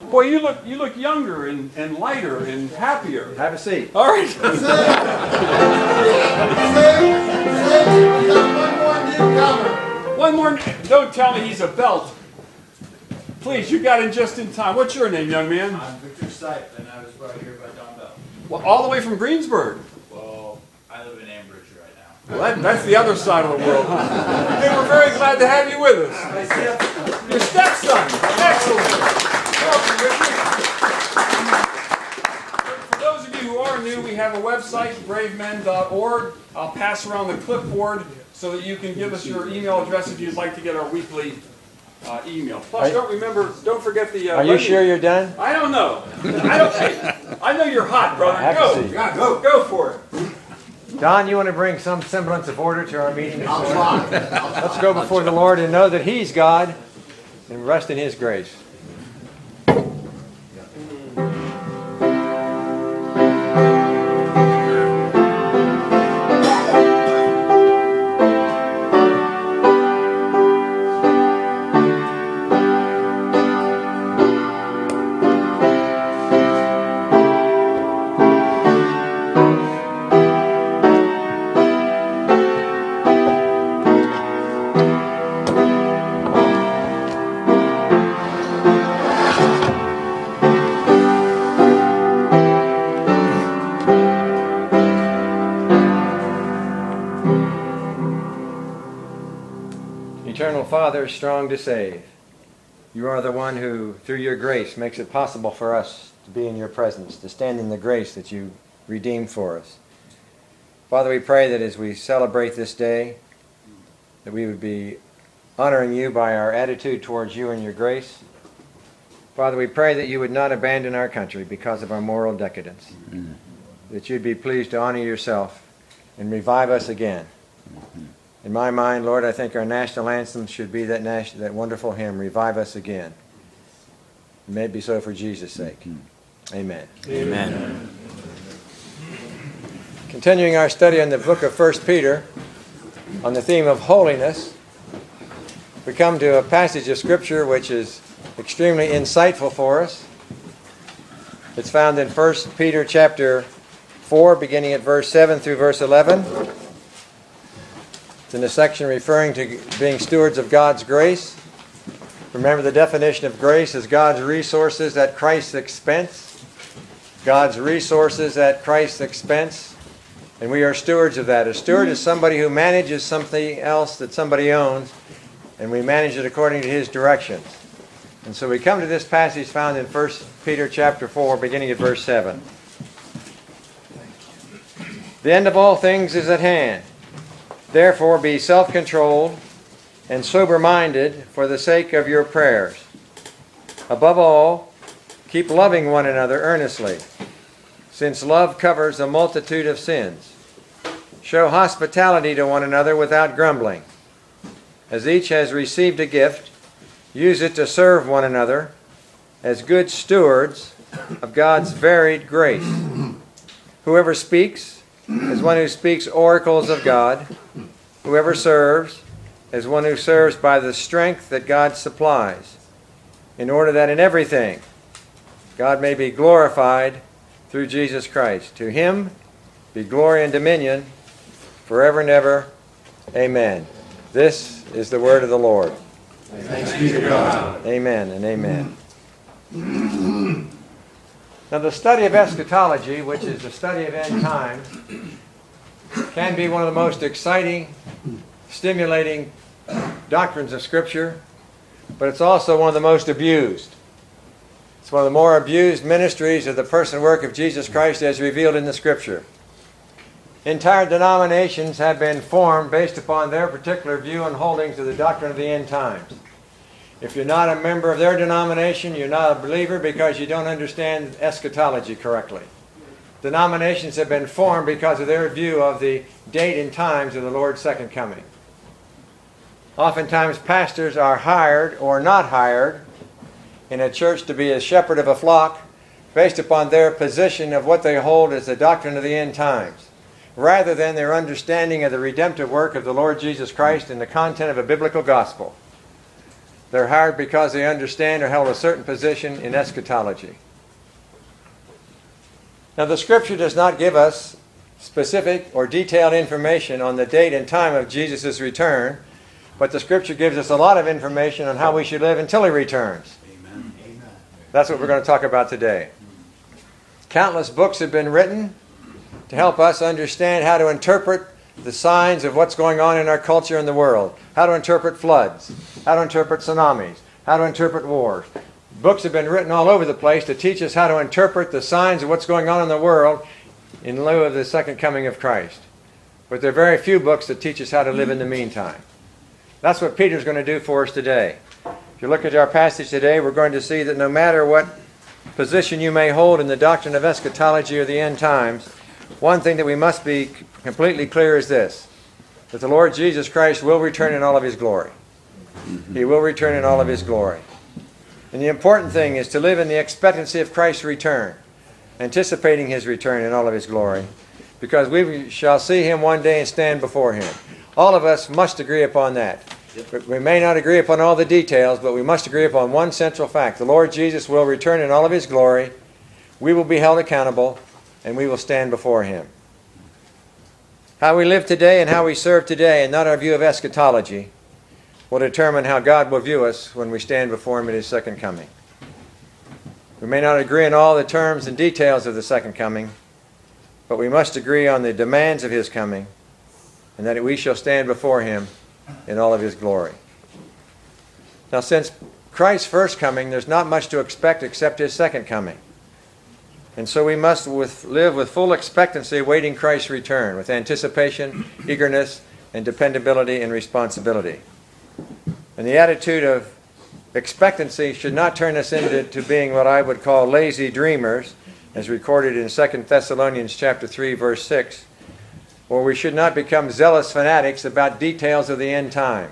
Boy, you look younger and lighter and happier. Have a seat. All right. Say, we got one more newcomer. One more. Don't tell me he's a belt. Please, you got in just in time. What's your name, young man? I'm Victor Stipe, and I was brought here by Don Bell. Well, all the way from Greensburg. Well, I live in Ambridge right now. Well, that's the other side of the world, huh? Hey, we're very glad to have you with us. Your stepson. Excellent. Welcome, Richard. For those of you who are new, we have a website, bravemen.org. I'll pass around the clipboard so that you can give us your email address if you'd like to get our weekly email. Plus, don't forget the... Are you sure you're done? I don't know. I know you're hot, brother. Have a Go. seat. Yeah, go for it. Don, you want to bring some semblance of order to our meeting? I'll try. Let's go before the Lord and know that He's God and rest in His grace. Eternal Father, strong to save, you are the one who, through your grace, makes it possible for us to be in your presence, to stand in the grace that you redeemed for us. Father, we pray that as we celebrate this day, that we would be honoring you by our attitude towards you and your grace. Father, we pray that you would not abandon our country because of our moral decadence, that you'd be pleased to honor yourself and revive us again. In my mind, Lord, I think our national anthem should be that wonderful hymn, Revive Us Again. May it be so for Jesus' sake. Amen. Amen. Continuing our study on the book of 1 Peter, on the theme of holiness, we come to a passage of Scripture which is extremely insightful for us. It's found in 1 Peter chapter 4, beginning at verse 7 through verse 11. It's in a section referring to being stewards of God's grace. Remember, the definition of grace is God's resources at Christ's expense. God's resources at Christ's expense. And we are stewards of that. A steward is somebody who manages something else that somebody owns, and we manage it according to his directions. And so we come to this passage found in 1 Peter chapter 4, beginning at verse 7. The end of all things is at hand. Therefore be self-controlled and sober-minded for the sake of your prayers. Above all, keep loving one another earnestly, since love covers a multitude of sins. Show hospitality to one another without grumbling. As each has received a gift, use it to serve one another as good stewards of God's varied grace. Whoever speaks, as one who speaks oracles of God. Whoever serves, as one who serves by the strength that God supplies, in order that in everything God may be glorified through Jesus Christ. To Him be glory and dominion forever and ever. Amen. This is the word of the Lord. Thanks be to God. Amen and amen. Now, the study of eschatology, which is the study of end times, can be one of the most exciting, stimulating doctrines of Scripture, but it's also one of the most abused. It's one of the more abused ministries of the person and work of Jesus Christ as revealed in the Scripture. Entire denominations have been formed based upon their particular view and holdings of the doctrine of the end times. If you're not a member of their denomination, you're not a believer because you don't understand eschatology correctly. Denominations have been formed because of their view of the date and times of the Lord's second coming. Oftentimes pastors are hired or not hired in a church to be a shepherd of a flock based upon their position of what they hold as the doctrine of the end times, rather than their understanding of the redemptive work of the Lord Jesus Christ and the content of a biblical gospel. They're hired because they understand or held a certain position in eschatology. Now, the Scripture does not give us specific or detailed information on the date and time of Jesus' return, but the Scripture gives us a lot of information on how we should live until He returns. Amen. That's what we're going to talk about today. Countless books have been written to help us understand how to interpret the signs of what's going on in our culture and the world, how to interpret floods, how to interpret tsunamis, how to interpret wars. Books have been written all over the place to teach us how to interpret the signs of what's going on in the world in lieu of the second coming of Christ. But there are very few books that teach us how to live in the meantime. That's what Peter's going to do for us today. If you look at our passage today, we're going to see that no matter what position you may hold in the doctrine of eschatology or the end times, one thing that we must be completely clear is this, that the Lord Jesus Christ will return in all of His glory. He will return in all of His glory. And the important thing is to live in the expectancy of Christ's return, anticipating His return in all of His glory, because we shall see Him one day and stand before Him. All of us must agree upon that. We may not agree upon all the details, but we must agree upon one central fact. The Lord Jesus will return in all of His glory. We will be held accountable, and we will stand before Him. How we live today and how we serve today, and not our view of eschatology, will determine how God will view us when we stand before Him at His second coming. We may not agree on all the terms and details of the second coming, but we must agree on the demands of His coming, and that we shall stand before Him in all of His glory. Now, since Christ's first coming, there's not much to expect except His second coming. And so we must live with full expectancy awaiting Christ's return, with anticipation, eagerness, and dependability and responsibility. And the attitude of expectancy should not turn us into being what I would call lazy dreamers, as recorded in 2 Thessalonians chapter 3, verse 6, or we should not become zealous fanatics about details of the end time.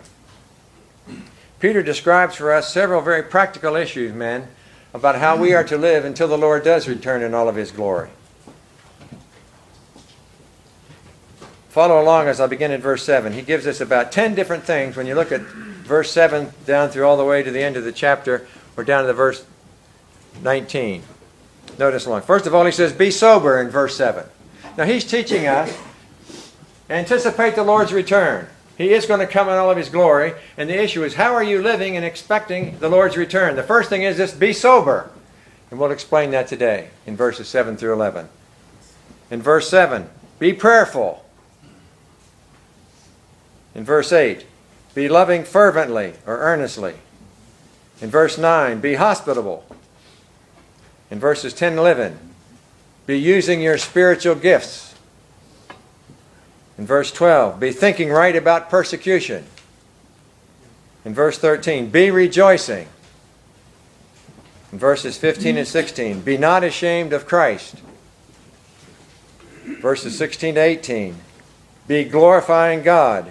Peter describes for us several very practical issues, men, about how we are to live until the Lord does return in all of His glory. Follow along as I begin at verse 7. He gives us about 10 different things when you look at verse 7 down through all the way to the end of the chapter, or down to the verse 19. Notice along. First of all, he says, be sober in verse 7. Now he's teaching us, anticipate the Lord's return. He is going to come in all of His glory, and the issue is, how are you living and expecting the Lord's return? The first thing is just be sober. And we'll explain that today in verses 7 through 11. In verse 7, be prayerful. In verse 8, be loving fervently or earnestly. In verse 9, be hospitable. In verses 10 and 11, be using your spiritual gifts. In verse 12, be thinking right about persecution. In verse 13, be rejoicing. In verses 15 and 16, be not ashamed of Christ. Verses 16 to 18, be glorifying God.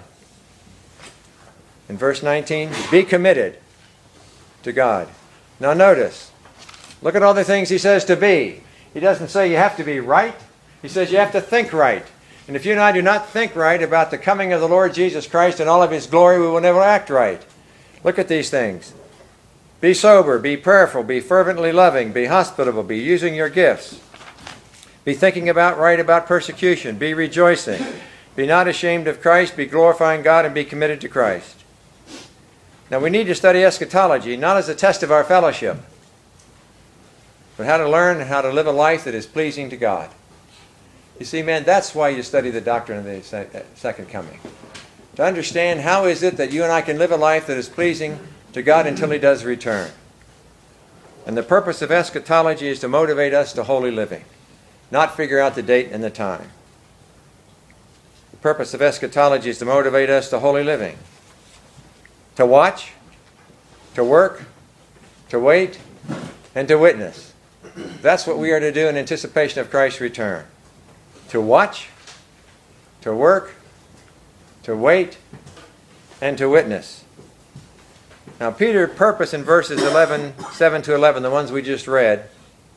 In verse 19, be committed to God. Now notice, look at all the things he says to be. He doesn't say you have to be right. He says you have to think right. And if you and I do not think right about the coming of the Lord Jesus Christ and all of His glory, we will never act right. Look at these things. Be sober, be prayerful, be fervently loving, be hospitable, be using your gifts. Be thinking right about persecution, be rejoicing. Be not ashamed of Christ, be glorifying God, and be committed to Christ. Now we need to study eschatology, not as a test of our fellowship, but how to learn how to live a life that is pleasing to God. You see, man, that's why you study the doctrine of the second coming. To understand how is it that you and I can live a life that is pleasing to God until He does return. And the purpose of eschatology is to motivate us to holy living, not figure out the date and the time. The purpose of eschatology is to motivate us to holy living. To watch, to work, to wait, and to witness. That's what we are to do in anticipation of Christ's return. To watch, to work, to wait, and to witness. Now, Peter's purpose in verses 7 to 11, the ones we just read,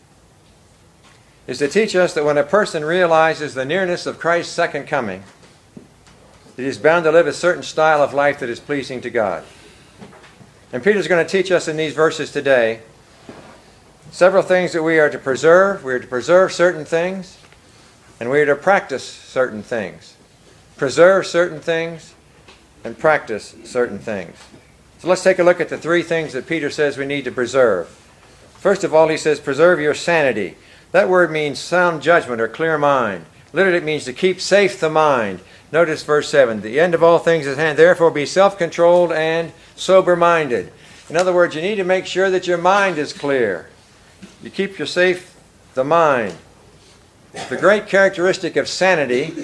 is to teach us that when a person realizes the nearness of Christ's second coming, that he is bound to live a certain style of life that is pleasing to God. And Peter's going to teach us in these verses today several things that we are to preserve. We are to preserve certain things, and we are to practice certain things. Preserve certain things and practice certain things. So let's take a look at the three things that Peter says we need to preserve. First of all, he says, preserve your sanity. That word means sound judgment or clear mind. Literally, it means to keep safe the mind. Notice verse 7. The end of all things is at hand. Therefore, be self-controlled and sober-minded. In other words, you need to make sure that your mind is clear. You keep your safe the mind. The great characteristic of sanity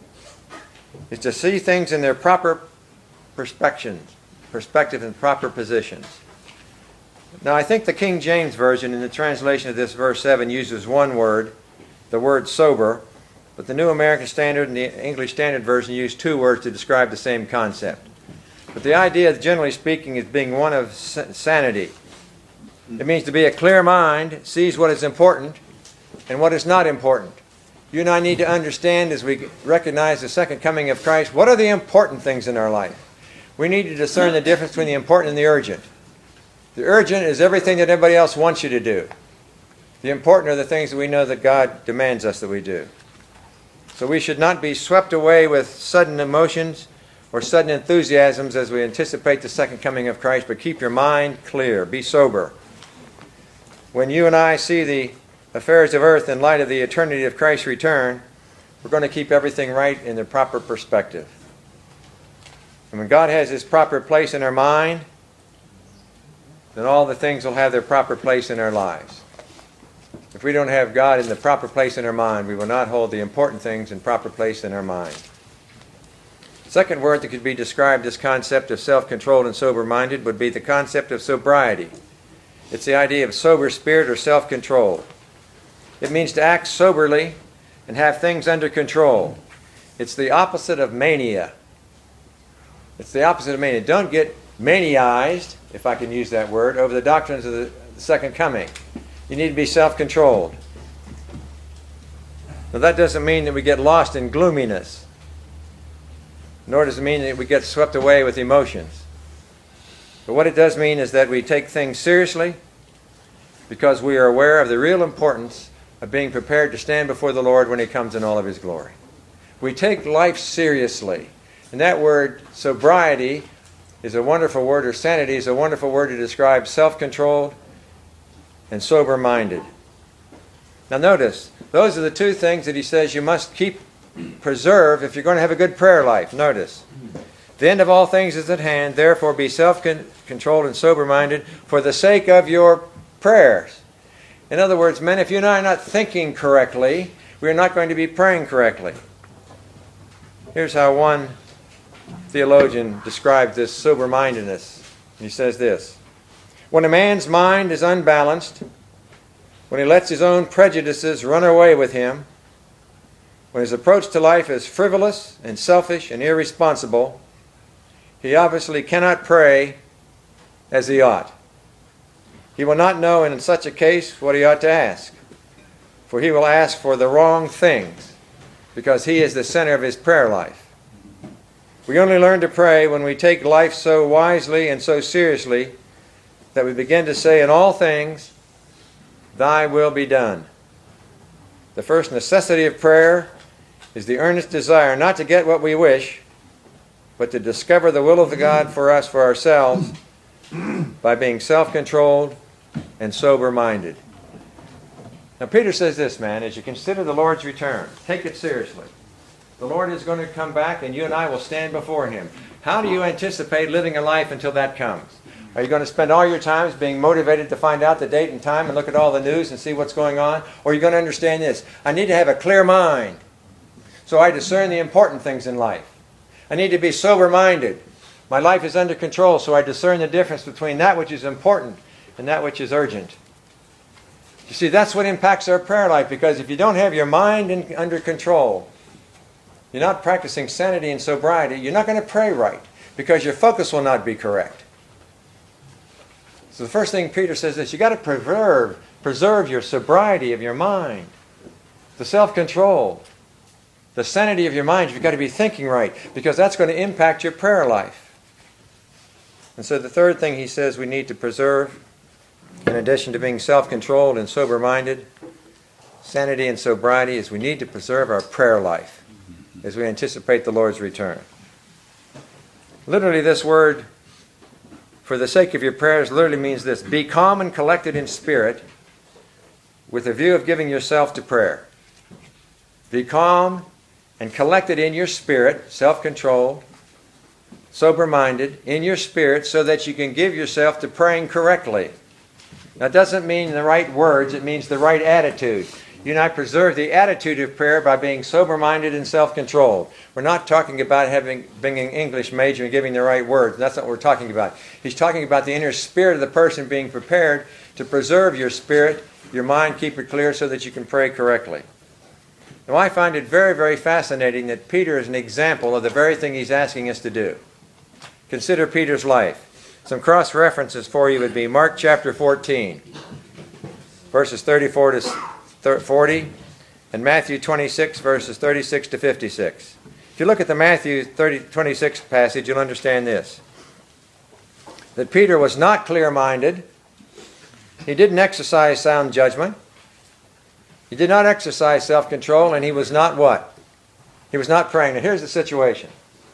is to see things in their proper perspective and proper positions. Now, I think the King James Version in the translation of this verse 7 uses one word, the word sober, but the New American Standard and the English Standard Version use two words to describe the same concept. But the idea, generally speaking, is being one of sanity. It means to be a clear mind, sees what is important and what is not important. You and I need to understand, as we recognize the second coming of Christ, what are the important things in our life? We need to discern the difference between the important and the urgent. The urgent is everything that everybody else wants you to do. The important are the things that we know that God demands us that we do. So we should not be swept away with sudden emotions or sudden enthusiasms as we anticipate the second coming of Christ, but keep your mind clear. Be sober. When you and I see the affairs of earth in light of the eternity of Christ's return, we're going to keep everything right in the proper perspective. And when God has His proper place in our mind, then all the things will have their proper place in our lives. If we don't have God in the proper place in our mind, we will not hold the important things in proper place in our mind. The second word that could be described as concept of self-controlled and sober-minded would be the concept of sobriety. It's the idea of sober spirit or self-control. It means to act soberly and have things under control. It's the opposite of mania. It's the opposite of mania. Don't get maniaized, if I can use that word, over the doctrines of the second coming. You need to be self-controlled. Now that doesn't mean that we get lost in gloominess, nor does it mean that we get swept away with emotions. But what it does mean is that we take things seriously because we are aware of the real importance of being prepared to stand before the Lord when He comes in all of His glory. We take life seriously. And that word, sobriety, is a wonderful word, or sanity is a wonderful word to describe self-controlled and sober-minded. Now notice, those are the two things that he says you must preserve if you're going to have a good prayer life. Notice, the end of all things is at hand, therefore be self-controlled and sober-minded for the sake of your prayers. In other words, men, if you and I are not thinking correctly, we are not going to be praying correctly. Here's how one theologian described this sober-mindedness. He says this: when a man's mind is unbalanced, when he lets his own prejudices run away with him, when his approach to life is frivolous and selfish and irresponsible, he obviously cannot pray as he ought. He will not know in such a case what he ought to ask, for he will ask for the wrong things, because he is the center of his prayer life. We only learn to pray when we take life so wisely and so seriously that we begin to say in all things, Thy will be done. The first necessity of prayer is the earnest desire not to get what we wish, but to discover the will of the God for us, for ourselves, by being self-controlled and sober-minded. Now Peter says this, man, as you consider the Lord's return, take it seriously. The Lord is going to come back and you and I will stand before Him. How do you anticipate living a life until that comes? Are you going to spend all your time being motivated to find out the date and time and look at all the news and see what's going on? Or are you going to understand this? I need to have a clear mind so I discern the important things in life. I need to be sober-minded. My life is under control so I discern the difference between that which is important and that which is urgent. You see, that's what impacts our prayer life, because if you don't have your mind under control, you're not practicing sanity and sobriety, you're not going to pray right, because your focus will not be correct. So the first thing Peter says is you've got to preserve your sobriety of your mind, the self-control, the sanity of your mind. You've got to be thinking right, because that's going to impact your prayer life. And so the third thing he says we need to preserve, in addition to being self-controlled and sober-minded, sanity and sobriety, is we need to preserve our prayer life as we anticipate the Lord's return. Literally, this word, for the sake of your prayers, literally means this: be calm and collected in spirit with a view of giving yourself to prayer. Be calm and collected in your spirit, self-controlled, sober-minded, in your spirit, so that you can give yourself to praying correctly. That doesn't mean the right words, it means the right attitude. You and I preserve the attitude of prayer by being sober-minded and self-controlled. We're not talking about being an English major and giving the right words. That's not what we're talking about. He's talking about the inner spirit of the person being prepared to preserve your spirit, your mind, keep it clear so that you can pray correctly. Now, I find it very, very fascinating that Peter is an example of the very thing he's asking us to do. Consider Peter's life. Some cross-references for you would be Mark chapter 14, verses 34 to 40, and Matthew 26, verses 36 to 56. If you look at the Matthew 26 passage, you'll understand this: that Peter was not clear-minded. He didn't exercise sound judgment. He did not exercise self-control, and he was not what? He was not praying. Now here's the situation.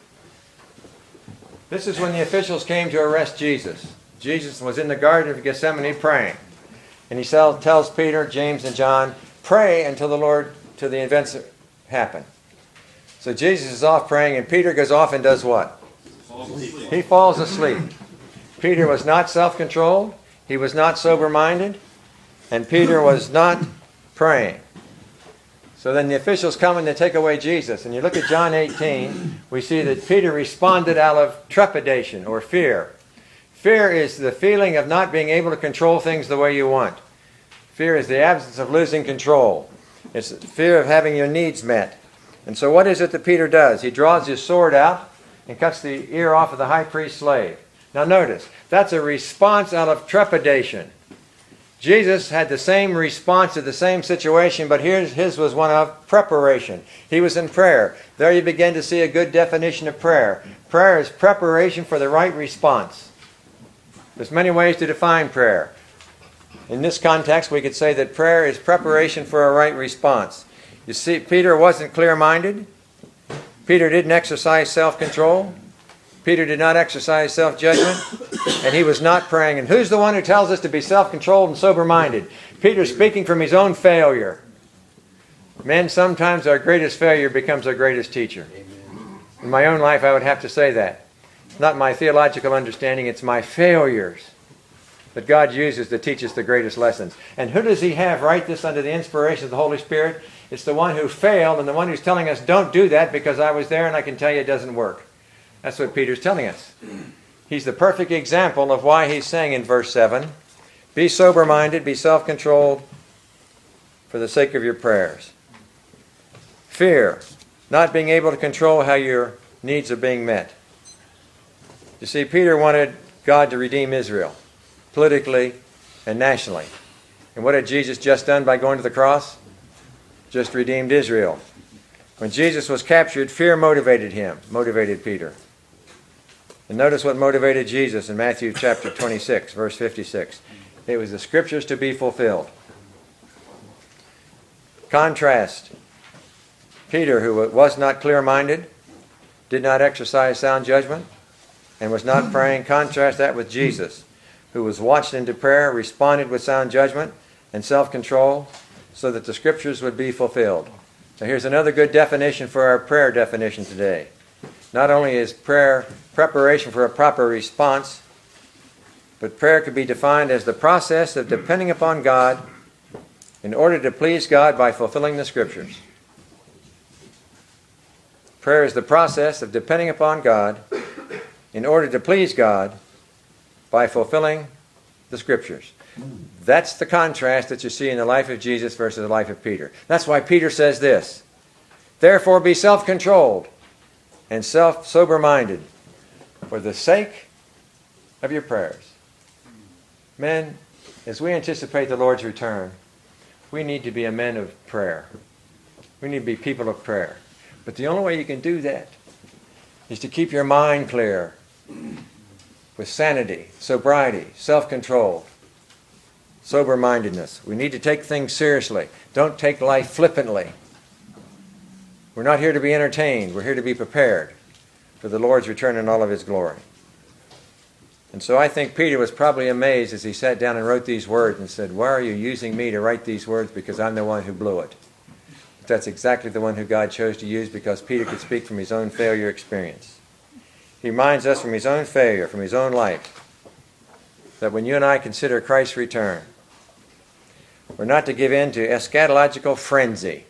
This is when the officials came to arrest Jesus. Jesus was in the Garden of Gethsemane praying. And he tells Peter, James, and John, pray until the events happen. So Jesus is off praying, and Peter goes off and does what? He falls asleep. Peter was not self-controlled. He was not sober-minded. And Peter was not praying. So then the officials come and they take away Jesus. And you look at John 18, we see that Peter responded out of trepidation or fear. Fear is the feeling of not being able to control things the way you want. Fear is the absence of losing control. It's the fear of having your needs met. And so what is it that Peter does? He draws his sword out and cuts the ear off of the high priest's slave. Now notice, that's a response out of trepidation. Jesus had the same response to the same situation, but his was one of preparation. He was in prayer. There you begin to see a good definition of prayer. Prayer is preparation for the right response. There's many ways to define prayer. In this context, we could say that prayer is preparation for a right response. You see, Peter wasn't clear-minded. Peter didn't exercise self-control. Peter did not exercise self-judgment, and he was not praying. And who's the one who tells us to be self-controlled and sober-minded? Peter's speaking from his own failure. Men, sometimes our greatest failure becomes our greatest teacher. In my own life, I would have to say that. It's not my theological understanding, it's my failures that God uses to teach us the greatest lessons. And who does he have write this under the inspiration of the Holy Spirit? It's the one who failed and the one who's telling us, don't do that because I was there and I can tell you it doesn't work. That's what Peter's telling us. He's the perfect example of why he's saying in verse 7, be sober-minded, be self-controlled for the sake of your prayers. Fear, not being able to control how your needs are being met. You see, Peter wanted God to redeem Israel, politically and nationally. And what had Jesus just done by going to the cross? Just redeemed Israel. When Jesus was captured, fear motivated Peter. And notice what motivated Jesus in Matthew chapter 26, verse 56. It was the scriptures to be fulfilled. Contrast Peter, who was not clear-minded, did not exercise sound judgment, and was not praying. Contrast that with Jesus, who was watched into prayer, responded with sound judgment and self-control so that the scriptures would be fulfilled. Now here's another good definition for our prayer definition today. Not only is prayer preparation for a proper response, but prayer could be defined as the process of depending upon God in order to please God by fulfilling the Scriptures. Prayer is the process of depending upon God in order to please God by fulfilling the Scriptures. That's the contrast that you see in the life of Jesus versus the life of Peter. That's why Peter says this, therefore be self-controlled and sober-minded for the sake of your prayers. Men, as we anticipate the Lord's return, we need to be a men of prayer. We need to be people of prayer. But the only way you can do that is to keep your mind clear. with sanity, sobriety, self-control, sober-mindedness. We need to take things seriously. Don't take life flippantly. We're not here to be entertained. We're here to be prepared for the Lord's return in all of His glory. And so I think Peter was probably amazed as he sat down and wrote these words and said, "Why are you using me to write these words? Because I'm the one who blew it." But that's exactly the one who God chose to use, because Peter could speak from his own failure experience. He reminds us from his own failure, from his own life, that when you and I consider Christ's return, we're not to give in to eschatological frenzy,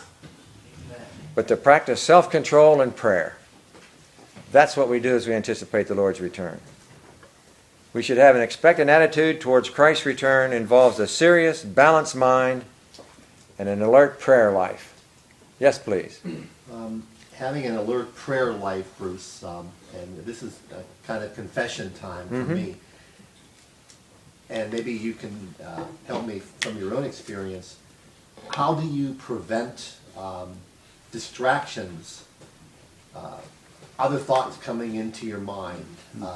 but to practice self-control and prayer. That's what we do as we anticipate the Lord's return. We should have an expectant attitude towards Christ's return. Involves a serious, balanced mind and an alert prayer life. Yes, please. Having an alert prayer life, Bruce, and this is a kind of confession time for me. And maybe you can help me from your own experience. How do you prevent distractions, other thoughts coming into your mind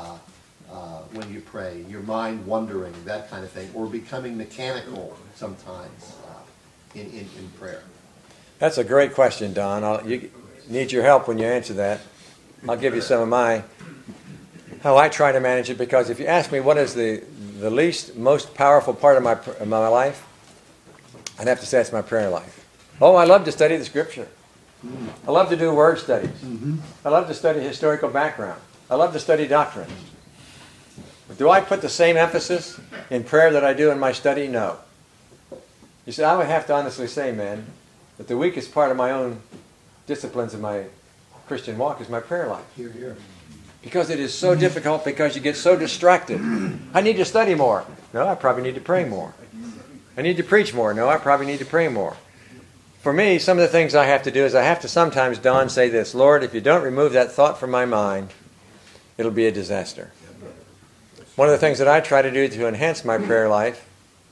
when you pray, your mind wandering, that kind of thing, or becoming mechanical sometimes in prayer? That's a great question, Don. You need your help when you answer that. I'll give you some of how I try to manage it, because if you ask me what is the most powerful part of my life, I'd have to say it's my prayer life. Oh, I love to study the Scripture. I love to do word studies. I love to study historical background. I love to study doctrine. But do I put the same emphasis in prayer that I do in my study? No. You see, I would have to honestly say, man, that the weakest part of my own disciplines in my Christian walk is my prayer life. Here, here. Because it is so difficult, because you get so distracted. I need to study more. No, I probably need to pray more. I need to preach more. No, I probably need to pray more. For me, some of the things I have to do is I have to sometimes, Don, say this: Lord, if you don't remove that thought from my mind, it'll be a disaster. One of the things that I try to do to enhance my prayer life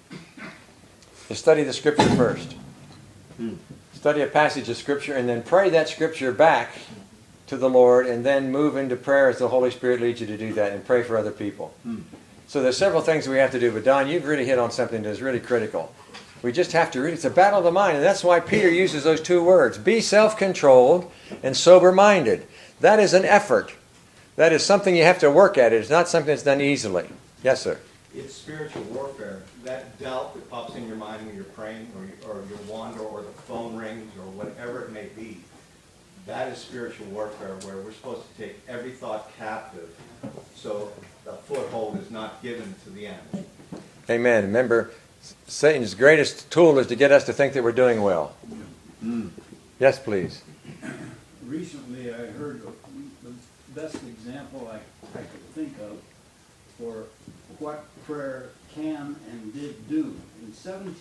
is study the Scripture first. Study a passage of Scripture and then pray that Scripture back to the Lord, and then move into prayer as the Holy Spirit leads you to do that, and pray for other people. So there's several things we have to do, but Don, you've really hit on something that's really critical. We just have to read. It's a battle of the mind, and that's why Peter uses those two words: be self-controlled and sober-minded. That is an effort. That is something you have to work at. It is not something that's done easily. Yes, sir. It's spiritual warfare. That doubt that pops in your mind when you're praying, or you wander, or the phone rings, or whatever it may be. That is spiritual warfare, where we're supposed to take every thought captive, so the foothold is not given to the enemy. Amen. Remember, Satan's greatest tool is to get us to think that we're doing well. Yes, please. Recently, I heard the best example I could think of for what prayer can and did do. In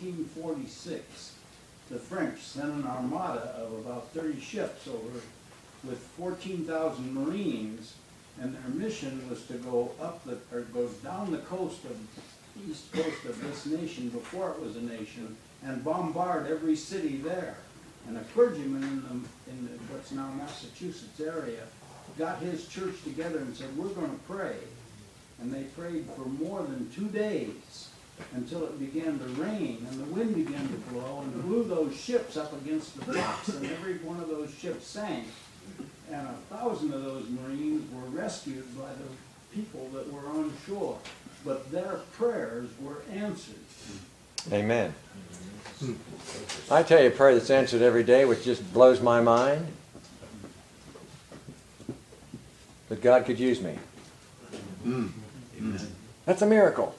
1746, the French sent an armada of about 30 ships over with 14,000 Marines, and their mission was to go go down the coast of east coast of this nation before it was a nation, and bombard every city there. And a clergyman in what's now Massachusetts area got his church together and said, "We're going to pray." And they prayed for more than 2 days until it began to rain, and the wind began to blow and blew those ships up against the rocks, and every one of those ships sank. And 1,000 of those Marines were rescued by the people that were on shore. But their prayers were answered. Amen. I tell you a prayer that's answered every day, which just blows my mind, that God could use me. That's a miracle.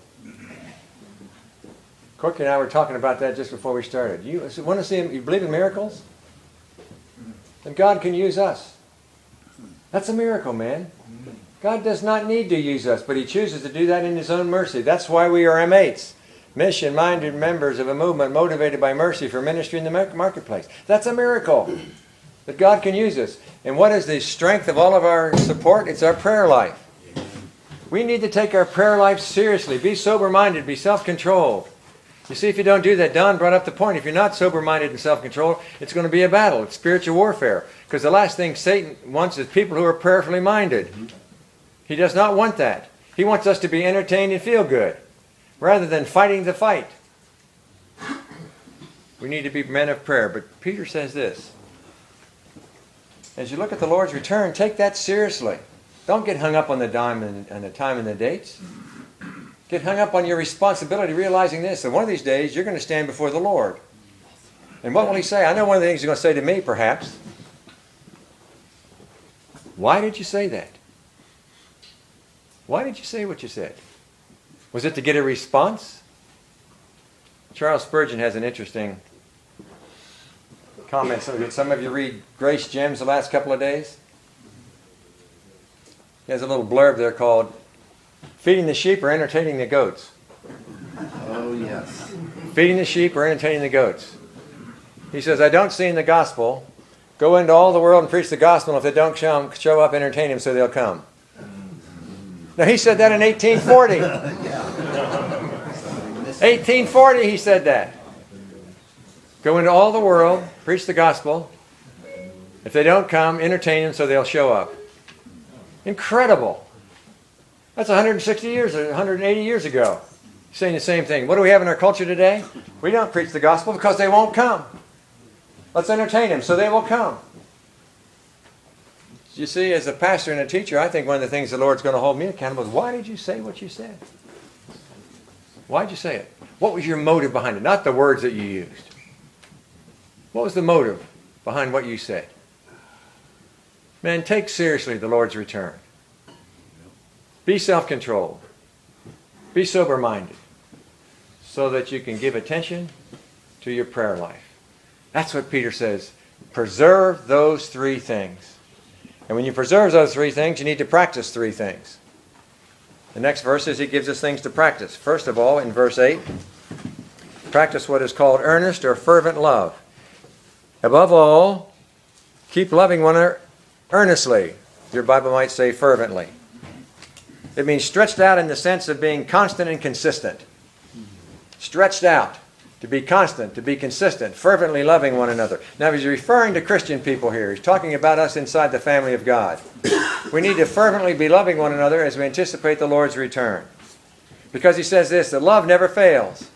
Corky and I were talking about that just before we started. You want to see him? You believe in miracles? Then God can use us. That's a miracle, man. God does not need to use us, but He chooses to do that in His own mercy. That's why we are M8s, mission-minded members of a movement motivated by mercy for ministry in the marketplace. That's a miracle that God can use us. And what is the strength of all of our support? It's our prayer life. We need to take our prayer life seriously. Be sober-minded. Be self-controlled. You see, if you don't do that, Don brought up the point. If you're not sober-minded and self-controlled, it's going to be a battle. It's spiritual warfare. Because the last thing Satan wants is people who are prayerfully minded. He does not want that. He wants us to be entertained and feel good, rather than fighting the fight. We need to be men of prayer. But Peter says this. As you look at the Lord's return, take that seriously. Don't get hung up on the time and the dates. Get hung up on your responsibility, realizing this, that one of these days you're going to stand before the Lord. And what will He say? I know one of the things He's going to say to me, perhaps. Why did you say that? Why did you say what you said? Was it to get a response? Charles Spurgeon has an interesting comment. So did some of you read Grace Gems the last couple of days? He has a little blurb there called Feeding the Sheep or Entertaining the Goats. Oh, yes. Feeding the sheep or entertaining the goats. He says, I don't see in the gospel, go into all the world and preach the gospel, and if they don't show up, entertain them so they'll come. Now, he said that in 1840. 1840 he said that. Go into all the world, preach the gospel. If they don't come, entertain them so they'll show up. Incredible. That's 160 years, 180 years ago. Saying the same thing. What do we have in our culture today? We don't preach the gospel because they won't come. Let's entertain them so they will come. You see, as a pastor and a teacher, I think one of the things the Lord's going to hold me accountable is, why did you say what you said? Why did you say it? What was your motive behind it? Not the words that you used. What was the motive behind what you said? Man, take seriously the Lord's return. Be self-controlled. Be sober-minded so that you can give attention to your prayer life. That's what Peter says. Preserve those three things. And when you preserve those three things, you need to practice three things. The next verses, he gives us things to practice. First of all, in verse 8, practice what is called earnest or fervent love. Above all, keep loving one another earnestly. Your Bible might say fervently. It means stretched out in the sense of being constant and consistent. Stretched out. To be constant, to be consistent, fervently loving one another. Now, he's referring to Christian people here. He's talking about us inside the family of God. We need to fervently be loving one another as we anticipate the Lord's return. Because he says this, that love never fails.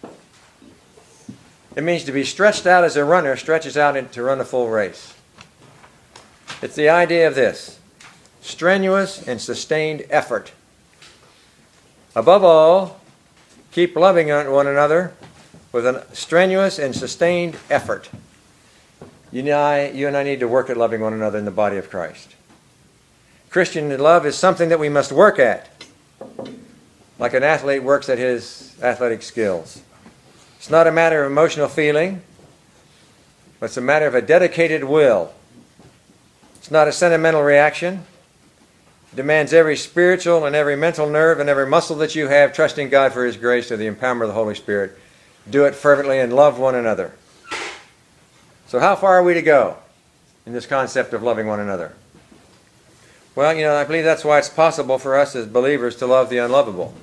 It means to be stretched out as a runner stretches out to run a full race. It's the idea of this, strenuous and sustained effort. Above all, keep loving one another with a strenuous and sustained effort. You and I need to work at loving one another in the body of Christ. Christian love is something that we must work at, like an athlete works at his athletic skills. It's not a matter of emotional feeling, but it's a matter of a dedicated will. It's not a sentimental reaction. It demands every spiritual and every mental nerve and every muscle that you have, trusting God for His grace through the empowerment of the Holy Spirit. Do it fervently and love one another. So how far are we to go in this concept of loving one another? Well, I believe that's why it's possible for us as believers to love the unlovable.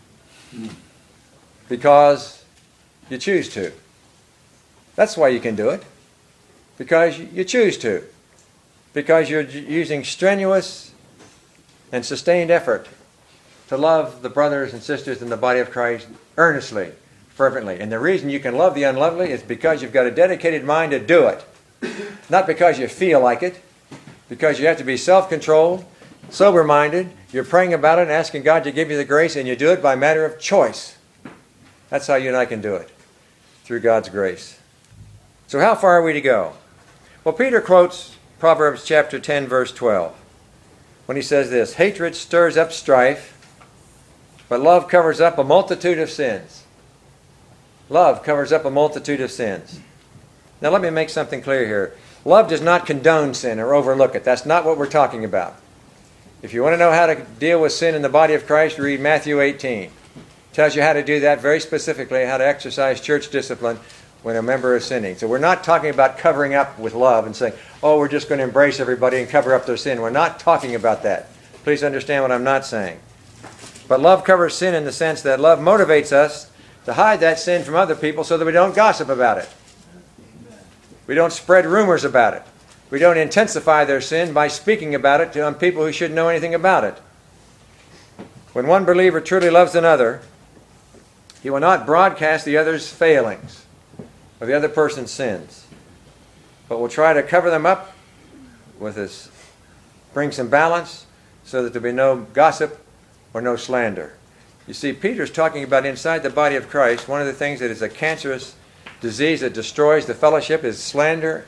Because you choose to. That's why you can do it. Because you choose to. Because you're using strenuous and sustained effort to love the brothers and sisters in the body of Christ earnestly, fervently. And the reason you can love the unlovely is because you've got a dedicated mind to do it. Not because you feel like it. Because you have to be self-controlled, sober-minded. You're praying about it and asking God to give you the grace, and you do it by matter of choice. That's how you and I can do it, through God's grace. So how far are we to go? Well, Peter quotes Proverbs chapter 10, verse 12, when he says this, hatred stirs up strife, but love covers up a multitude of sins. Love covers up a multitude of sins. Now let me make something clear here. Love does not condone sin or overlook it. That's not what we're talking about. If you want to know how to deal with sin in the body of Christ, read Matthew 18. It tells you how to do that very specifically, how to exercise church discipline when a member is sinning. So we're not talking about covering up with love and saying, oh, we're just going to embrace everybody and cover up their sin. We're not talking about that. Please understand what I'm not saying. But love covers sin in the sense that love motivates us to hide that sin from other people so that we don't gossip about it. We don't spread rumors about it. We don't intensify their sin by speaking about it to people who shouldn't know anything about it. When one believer truly loves another, he will not broadcast the other's failings or the other person's sins, but will try to cover them up with his, bring some balance so that there be no gossip or no slander. You see, Peter's talking about inside the body of Christ, one of the things that is a cancerous disease that destroys the fellowship is slander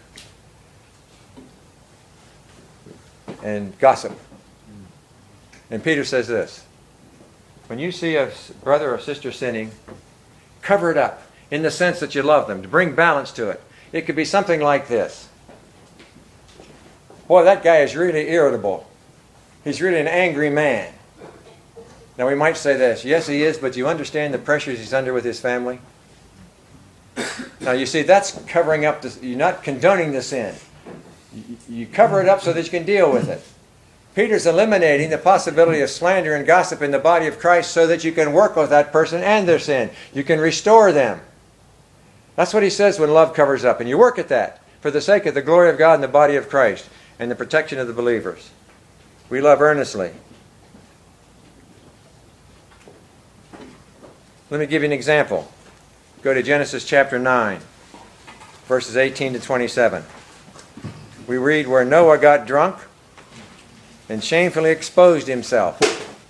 and gossip. And Peter says this: when you see a brother or sister sinning, cover it up in the sense that you love them, to bring balance to it. It could be something like this. Boy, that guy is really irritable. He's really an angry man. Now we might say this: yes, he is, but do you understand the pressures he's under with his family? Now you see, that's covering up, you're not condoning the sin. You cover it up so that you can deal with it. Peter's eliminating the possibility of slander and gossip in the body of Christ so that you can work with that person and their sin. You can restore them. That's what he says when love covers up. And you work at that for the sake of the glory of God and the body of Christ and the protection of the believers. We love earnestly. Let me give you an example. Go to Genesis chapter 9, verses 18 to 27. We read where Noah got drunk and shamefully exposed himself.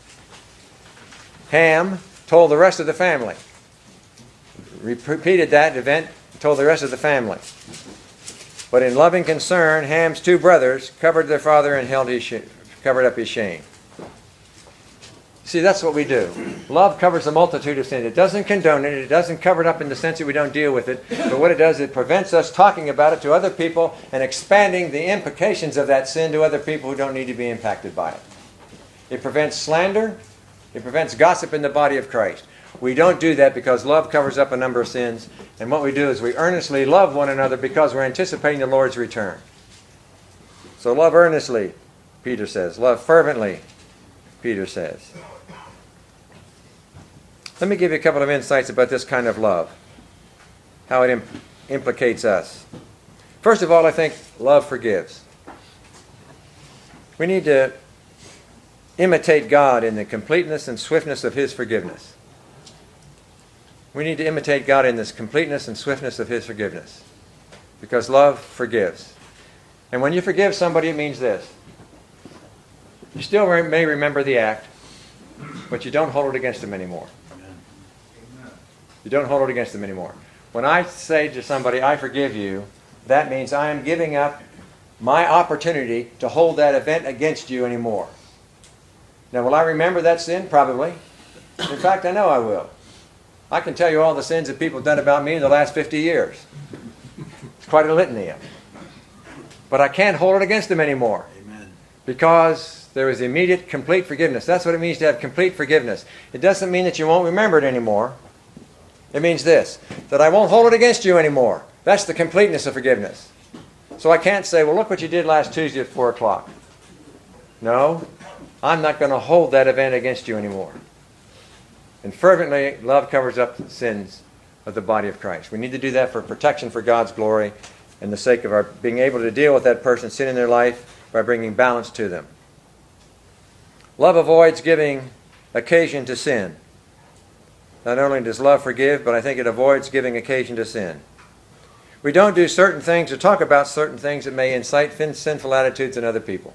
Ham told the rest of the family. Repeated that event, told the rest of the family. But in loving concern, Ham's two brothers covered their father and covered up his shame. See, that's what we do. Love covers a multitude of sins. It doesn't condone it. It doesn't cover it up in the sense that we don't deal with it. But what it does, it prevents us talking about it to other people and expanding the implications of that sin to other people who don't need to be impacted by it. It prevents slander. It prevents gossip in the body of Christ. We don't do that because love covers up a number of sins. And what we do is we earnestly love one another because we're anticipating the Lord's return. So love earnestly, Peter says. Love fervently, Peter says. Let me give you a couple of insights about this kind of love, how it implicates us. First of all, I think love forgives. We need to imitate God in the completeness and swiftness of His forgiveness. We need to imitate God in this completeness and swiftness of His forgiveness, because love forgives. And when you forgive somebody, it means this: you still may remember the act, but you don't hold it against them anymore. You don't hold it against them anymore. When I say to somebody, I forgive you, that means I am giving up my opportunity to hold that event against you anymore. Now, will I remember that sin? Probably. In fact, I know I will. I can tell you all the sins that people have done about me in the last 50 years. It's quite a litany of them. But I can't hold it against them anymore. Amen. Because there is immediate, complete forgiveness. That's what it means to have complete forgiveness. It doesn't mean that you won't remember it anymore. It means this: that I won't hold it against you anymore. That's the completeness of forgiveness. So I can't say, well, look what you did last Tuesday at 4 o'clock. No, I'm not going to hold that event against you anymore. And fervently, love covers up the sins of the body of Christ. We need to do that for protection for God's glory and the sake of our being able to deal with that person's sin in their life by bringing balance to them. Love avoids giving occasion to sin. Not only does love forgive, but I think it avoids giving occasion to sin. We don't do certain things or talk about certain things that may incite sinful attitudes in other people.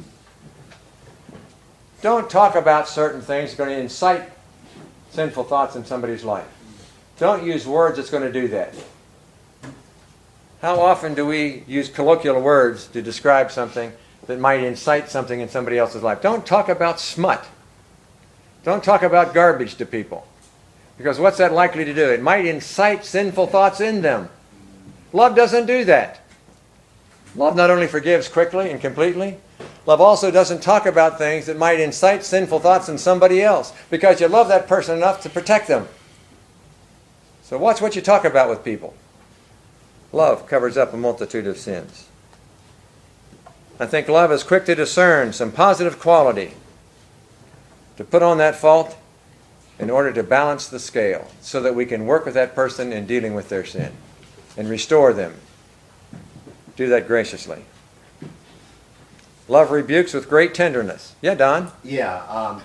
Don't talk about certain things that are going to incite sinful thoughts in somebody's life. Don't use words that's going to do that. How often do we use colloquial words to describe something that might incite something in somebody else's life? Don't talk about smut. Don't talk about garbage to people. Because what's that likely to do? It might incite sinful thoughts in them. Love doesn't do that. Love not only forgives quickly and completely, love also doesn't talk about things that might incite sinful thoughts in somebody else, because you love that person enough to protect them. So watch what you talk about with people. Love covers up a multitude of sins. I think love is quick to discern some positive quality, to put on that fault in order to balance the scale so that we can work with that person in dealing with their sin and restore them. Do that graciously. Love rebukes with great tenderness. Yeah, Don? Yeah,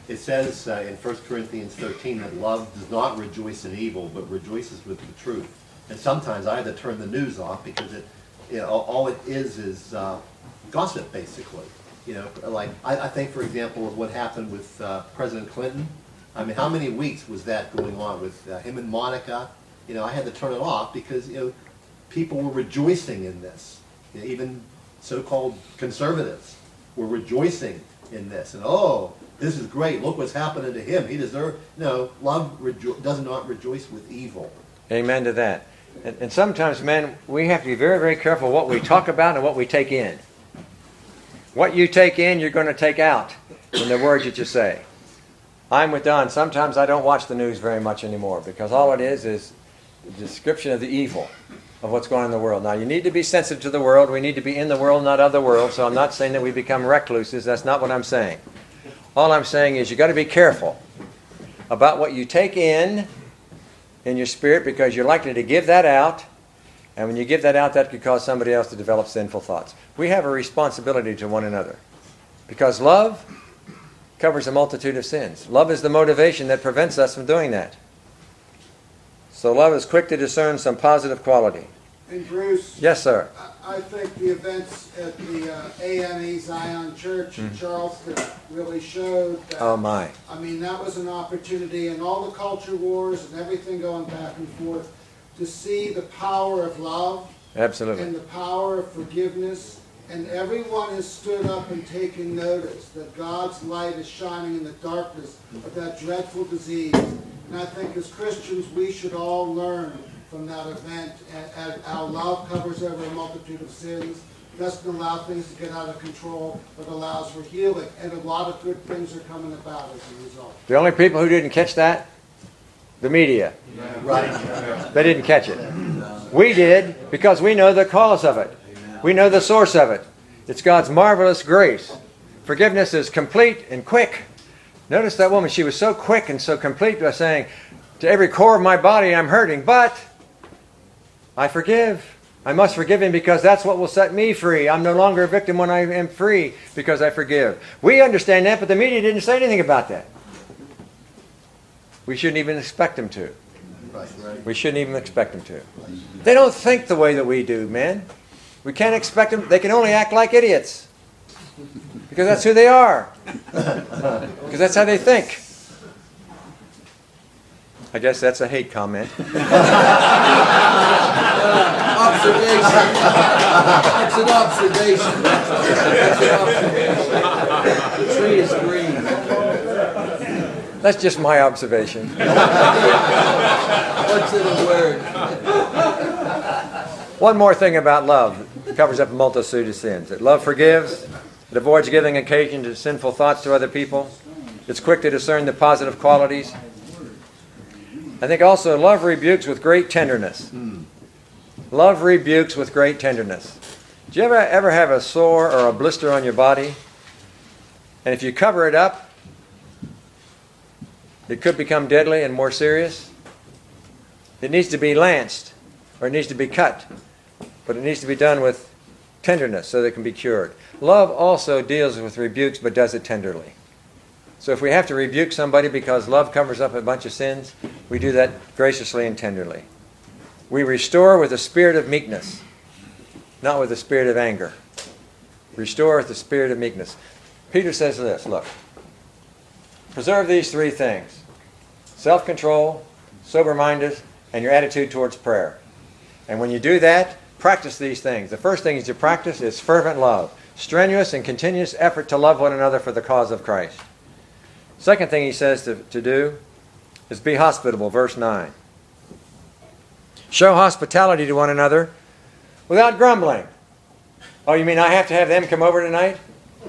It says in 1 Corinthians 13 that love does not rejoice in evil, but rejoices with the truth. And sometimes I have to turn the news off because all it is gossip, basically. You know, like I think, for example, of what happened with President Clinton. I mean, how many weeks was that going on with him and Monica? You know, I had to turn it off because, you know, people were rejoicing in this. You know, even so-called conservatives were rejoicing in this. And, oh, this is great. Look what's happening to him. He deserves... No, love does not rejoice with evil. Amen to that. And sometimes, men, we have to be very, very careful what we talk about and what we take in. What you take in, you're going to take out in the words that you say. I'm with Don. Sometimes I don't watch the news very much anymore because all it is a description of the evil of what's going on in the world. Now, you need to be sensitive to the world. We need to be in the world, not of the world. So I'm not saying that we become recluses. That's not what I'm saying. All I'm saying is you've got to be careful about what you take in your spirit because you're likely to give that out. And when you give that out, that could cause somebody else to develop sinful thoughts. We have a responsibility to one another because love covers a multitude of sins. Love is the motivation that prevents us from doing that. So love is quick to discern some positive quality. And Bruce, Yes, sir. I think the events at the AME Zion Church in Charleston really showed that. Oh, my. I mean, that was an opportunity, and all the culture wars and everything going back and forth, to see the power of love Absolutely. and the power of forgiveness. And everyone has stood up and taken notice that God's light is shining in the darkness of that dreadful disease. And I think as Christians, we should all learn from that event. And our love covers over a multitude of sins, doesn't allow things to get out of control, but allows for healing. And a lot of good things are coming about as a result. The only people who didn't catch that? The media. Right. They didn't catch it. We did because we know the cause of it. We know the source of it. It's God's marvelous grace. Forgiveness is complete and quick. Notice that woman, she was so quick and so complete by saying, to every core of my body I'm hurting, but I forgive. I must forgive him because that's what will set me free. I'm no longer a victim when I am free because I forgive. We understand that, but the media didn't say anything about that. We shouldn't even expect them to. We shouldn't even expect them to. They don't think the way that we do, man. We can't expect them. They can only act like idiots. Because that's who they are. Because that's how they think. I guess that's a hate comment. Observation. It's an observation. The tree is green. That's just my observation. What's in a word? One more thing about love. It covers up a multitude of sins. That love forgives. It avoids giving occasion to sinful thoughts to other people. It's quick to discern the positive qualities. I think also love rebukes with great tenderness. Love rebukes with great tenderness. Do you ever have a sore or a blister on your body? And if you cover it up, it could become deadly and more serious. It needs to be lanced or it needs to be cut. But it needs to be done with tenderness so that it can be cured. Love also deals with rebukes but does it tenderly. So if we have to rebuke somebody because love covers up a bunch of sins, we do that graciously and tenderly. We restore with a spirit of meekness, not with a spirit of anger. Restore with the spirit of meekness. Peter says this, look. Preserve these three things. Self-control, sober-minded, and your attitude towards prayer. And when you do that, practice these things. The first thing is to practice is fervent love. Strenuous and continuous effort to love one another for the cause of Christ. Second thing he says to do is be hospitable, verse 9. Show hospitality to one another without grumbling. Oh, you mean I have to have them come over tonight?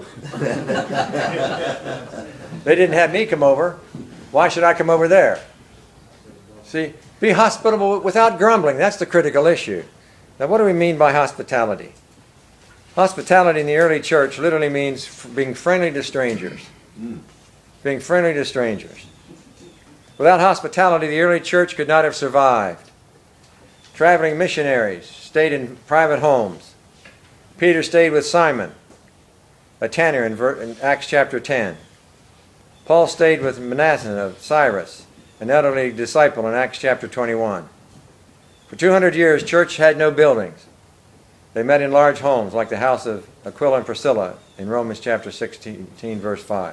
They didn't have me come over. Why should I come over there? See, be hospitable without grumbling. That's the critical issue. Now, what do we mean by hospitality? Hospitality in the early church literally means being friendly to strangers. Being friendly to strangers. Without hospitality, the early church could not have survived. Traveling missionaries stayed in private homes. Peter stayed with Simon, a tanner, in Acts chapter 10. Paul stayed with Manasseh of Cyrus, an elderly disciple in Acts chapter 21. For 200 years, church had no buildings. They met in large homes like the house of Aquila and Priscilla in Romans chapter 16, verse 5.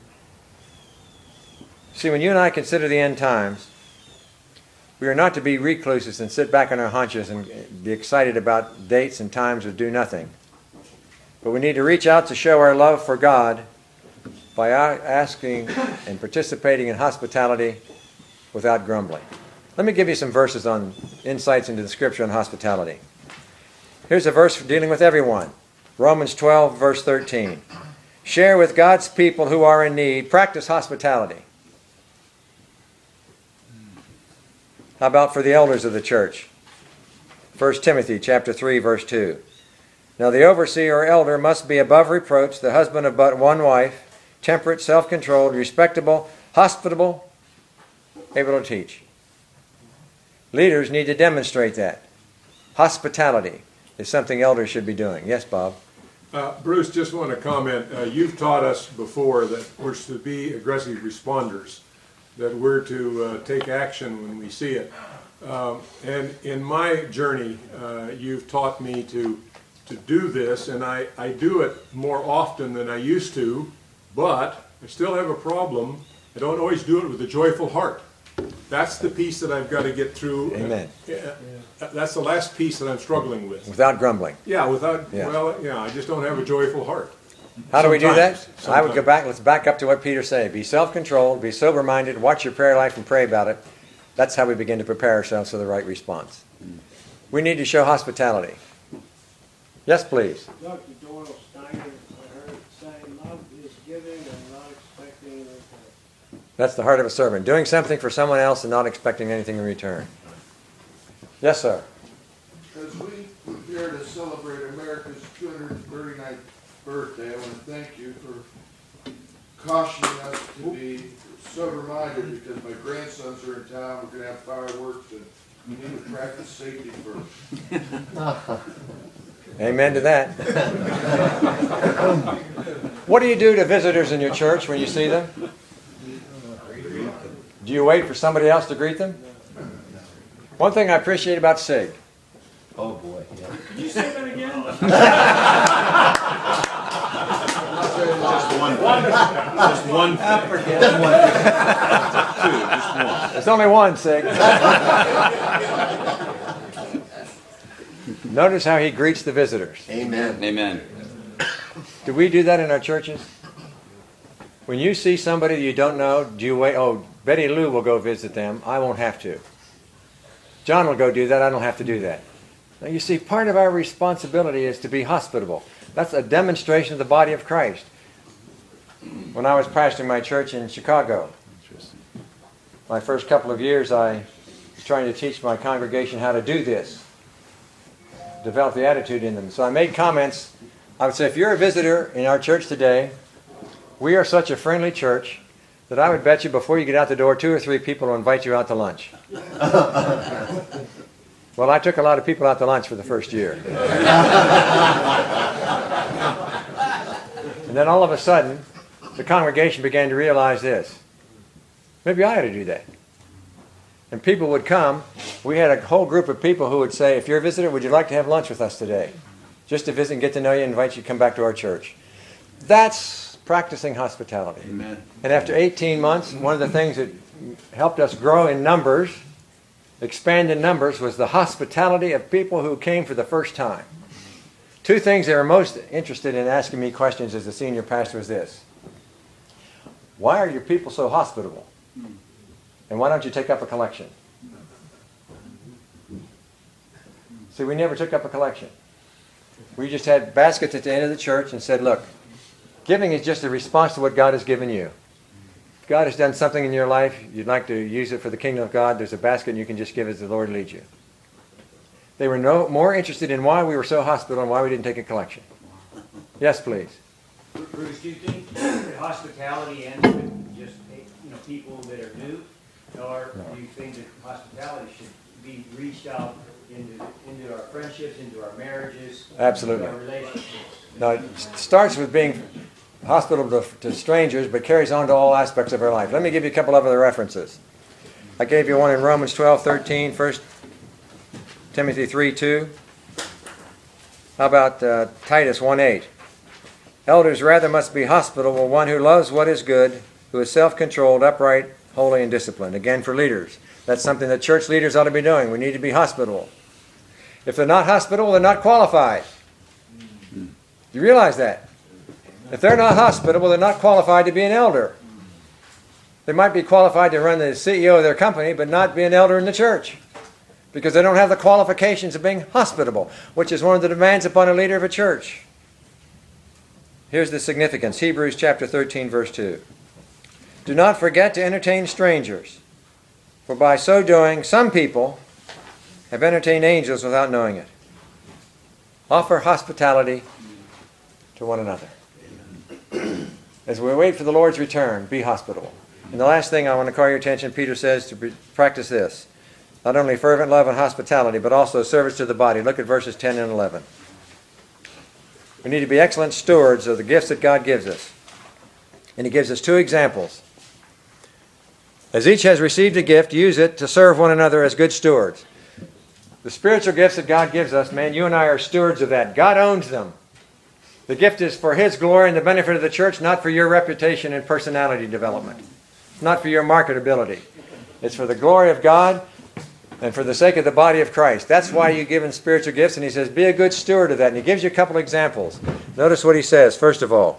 See, when you and I consider the end times, we are not to be recluses and sit back on our haunches and be excited about dates and times or do nothing. But we need to reach out to show our love for God by asking and participating in hospitality without grumbling. Let me give you some verses on insights into the Scripture on hospitality. Here's a verse dealing with everyone. Romans 12, verse 13. Share with God's people who are in need. Practice hospitality. How about for the elders of the church? 1 Timothy chapter 3, verse 2. Now the overseer or elder must be above reproach, the husband of but one wife, temperate, self-controlled, respectable, hospitable, able to teach. Leaders need to demonstrate that. Hospitality is something elders should be doing. Yes, Bob? Bruce, just want to comment. You've taught us before that we're to be aggressive responders, that we're to take action when we see it. And in my journey, you've taught me to do this, and I do it more often than I used to, but I still have a problem. I don't always do it with a joyful heart. That's the piece that I've got to get through. Amen. That's the last piece that I'm struggling with. Without grumbling. Yeah, I just don't have a joyful heart. How do we do that? Sometimes. I would go back, let's back up to what Peter said. Be self-controlled, be sober-minded, watch your prayer life and pray about it. That's how we begin to prepare ourselves for the right response. We need to show hospitality. Yes, please. Dr. Doyle Steiner, I heard say, love is giving and not expecting anything. That's the heart of a servant. Doing something for someone else and not expecting anything in return. Yes, sir. As we prepare to celebrate America's 239th birthday, I want to thank you for cautioning us to be sober-minded because my grandsons are in town. We're going to have fireworks and we need to practice safety first. Amen to that. What do you do to visitors in your church when you see them? Do you wait for somebody else to greet them? One thing I appreciate about SIG. Oh, boy. Yeah. Did you say that again? Just one thing. There's only one, SIG. Notice how he greets the visitors. Amen. Amen. Do we do that in our churches? When you see somebody you don't know, do you wait? Oh, Betty Lou will go visit them. I won't have to. John will go do that. I don't have to do that. Now, you see, part of our responsibility is to be hospitable. That's a demonstration of the body of Christ. When I was pastoring my church in Chicago, my first couple of years, I was trying to teach my congregation how to do this, develop the attitude in them. So I made comments. I would say, if you're a visitor in our church today, we are such a friendly church that I would bet you before you get out the door, 2 or 3 people will invite you out to lunch. Well, I took a lot of people out to lunch for the first year. And then all of a sudden, the congregation began to realize this. Maybe I ought to do that. And people would come. We had a whole group of people who would say, if you're a visitor, would you like to have lunch with us today? Just to visit and get to know you and invite you to come back to our church. That's practicing hospitality. Amen. And after 18 months, one of the things that helped us grow in numbers, expand in numbers, was the hospitality of people who came for the first time. 2 things they were most interested in asking me questions as a senior pastor was this. Why are your people so hospitable? And why don't you take up a collection? See, we never took up a collection. We just had baskets at the end of the church and said, look, giving is just a response to what God has given you. If God has done something in your life, you'd like to use it for the kingdom of God, there's a basket and you can just give as the Lord leads you. They were more interested in why we were so hospitable and why we didn't take a collection. Yes, please. Bruce, do you think that hospitality ends with just people that are new, or do you think that hospitality should be reached out into our friendships, into our marriages, Absolutely. into our relationships? No, it starts with being hospitable to strangers, but carries on to all aspects of our life. Let me give you a couple of other references. I gave you one in Romans 12:13, 1 Timothy 3:2. How about Titus 1:8? Elders rather must be hospitable, one who loves what is good, who is self-controlled, upright, holy, and disciplined. Again, for leaders. That's something that church leaders ought to be doing. We need to be hospitable. If they're not hospitable, they're not qualified. You realize that? If they're not hospitable, they're not qualified to be an elder. They might be qualified to run the CEO of their company, but not be an elder in the church, because they don't have the qualifications of being hospitable, which is one of the demands upon a leader of a church. Here's the significance. Hebrews chapter 13, verse 2. Do not forget to entertain strangers, for by so doing, some people have entertained angels without knowing it. Offer hospitality to one another. As we wait for the Lord's return, be hospitable. And the last thing I want to call your attention, Peter says to practice this. Not only fervent love and hospitality, but also service to the body. Look at verses 10 and 11. We need to be excellent stewards of the gifts that God gives us. And He gives us two examples. As each has received a gift, use it to serve one another as good stewards. The spiritual gifts that God gives us, man, you and I are stewards of that. God owns them. The gift is for His glory and the benefit of the church, not for your reputation and personality development. Not for your marketability. It's for the glory of God and for the sake of the body of Christ. That's why you're given spiritual gifts, and He says, be a good steward of that. And He gives you a couple examples. Notice what He says, first of all.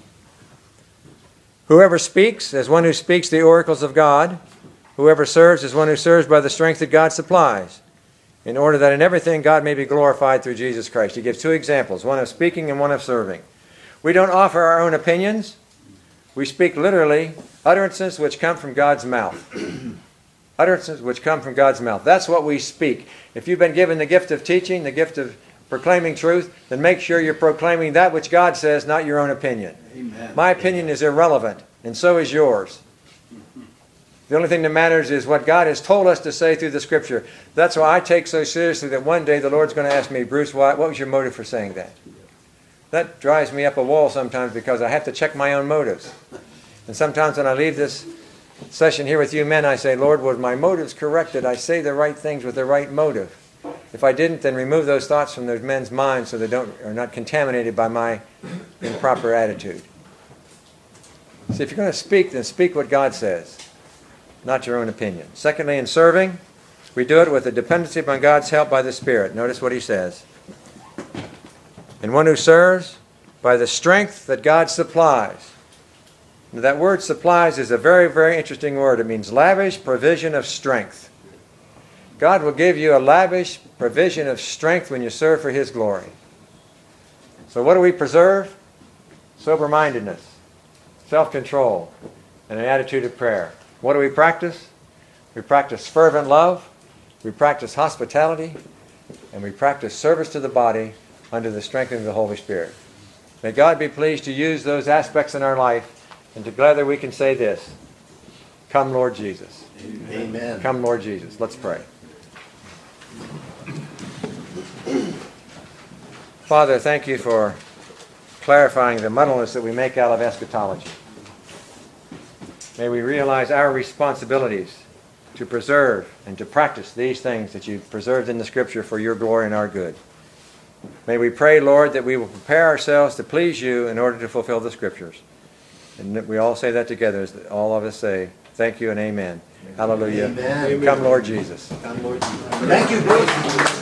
Whoever speaks, as one who speaks the oracles of God. Whoever serves, as one who serves by the strength that God supplies, in order that in everything God may be glorified through Jesus Christ. He gives two examples, one of speaking and one of serving. We don't offer our own opinions. We speak literally utterances which come from God's mouth. Utterances which come from God's mouth. That's what we speak. If you've been given the gift of teaching, the gift of proclaiming truth, then make sure you're proclaiming that which God says, not your own opinion. Amen. My opinion is irrelevant, and so is yours. The only thing that matters is what God has told us to say through the Scripture. That's why I take so seriously that one day the Lord's going to ask me, Bruce, what was your motive for saying that? That drives me up a wall sometimes because I have to check my own motives. And sometimes when I leave this session here with you men, I say, Lord, was my motives correct? Did I say the right things with the right motive? If I didn't, then remove those thoughts from those men's minds so they are not contaminated by my improper attitude. See, if you're going to speak, then speak what God says, not your own opinion. Secondly, in serving, we do it with a dependency upon God's help by the Spirit. Notice what He says. And one who serves by the strength that God supplies. Now, that word supplies is a very, very interesting word. It means lavish provision of strength. God will give you a lavish provision of strength when you serve for His glory. So what do we preserve? Sober-mindedness, self-control, and an attitude of prayer. What do we practice? We practice fervent love, we practice hospitality, and we practice service to the body under the strengthening of the Holy Spirit. May God be pleased to use those aspects in our life, and together we can say this: come, Lord Jesus. Amen. Come, Lord Jesus. Let's pray. Father, thank you for clarifying the muddleness that we make out of eschatology. May we realize our responsibilities to preserve and to practice these things that you've preserved in the Scripture for your glory and our good. May we pray, Lord, that we will prepare ourselves to please you in order to fulfill the Scriptures. And that we all say that together, as all of us say, thank you and amen. Hallelujah. Amen. Come, Lord Jesus. Come, Lord Jesus. Thank you, Bruce.